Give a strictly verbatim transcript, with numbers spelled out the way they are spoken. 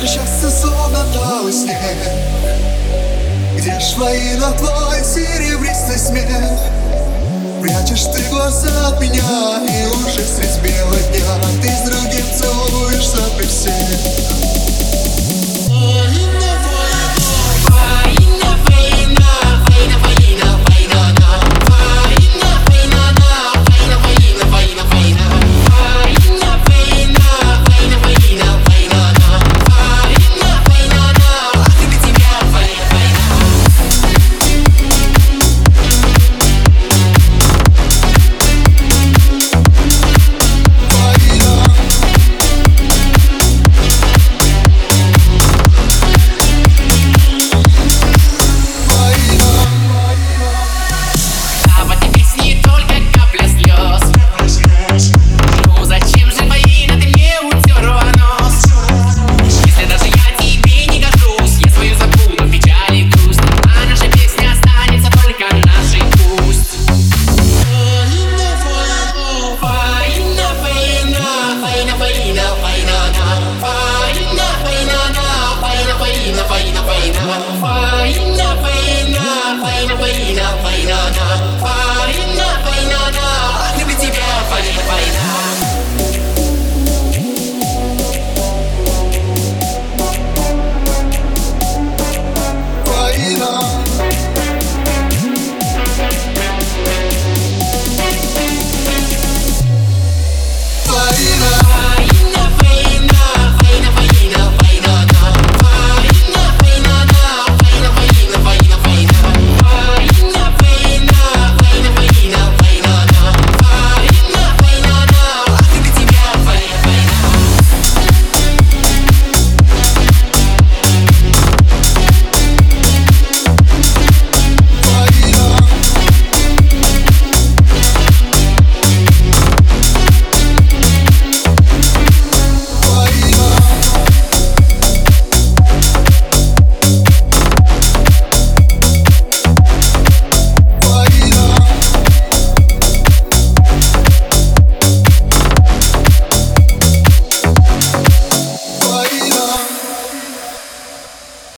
счастье словно талый снег. Где ж твои, но твой серебристый смех? Прячешь ты глаза от меня, и уже средь бела дня ты с другим целуешься при всех.